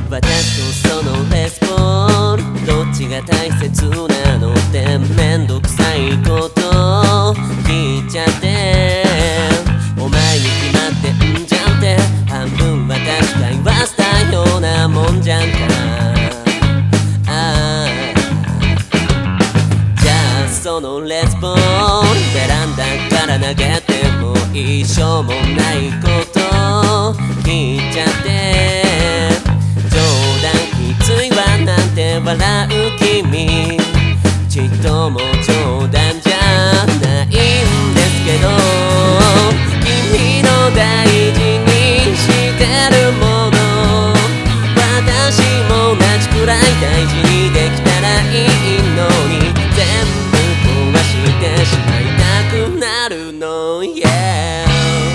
私とそのレスポンスどっちが大切なのってめんどくさいこと聞いちゃってお前に決まってんじゃんって半分は確か言わせたようなもんじゃんかじゃあそのレスポンスベランダから投げてもいいしょうもないこと聞いちゃって冗談きついわなんて笑う君ちっとも冗談じゃないんですけど君の大事にしてるもの私も同じくらい大事にできたらいいのに全部壊してしまいたくなるの Yeah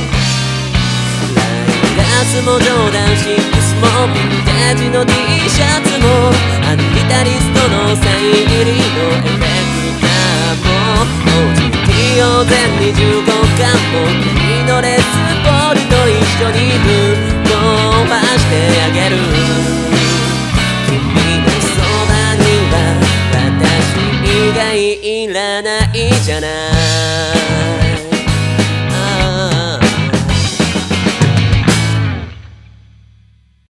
ガスも冗談シックスもヴィンテージの T シャツもあのギタリストのサイン入りのエフェクターも OGT を全25巻も君のレスポールと一緒にぶっ飛ばしてあげる君のそばには私以外いらないじゃない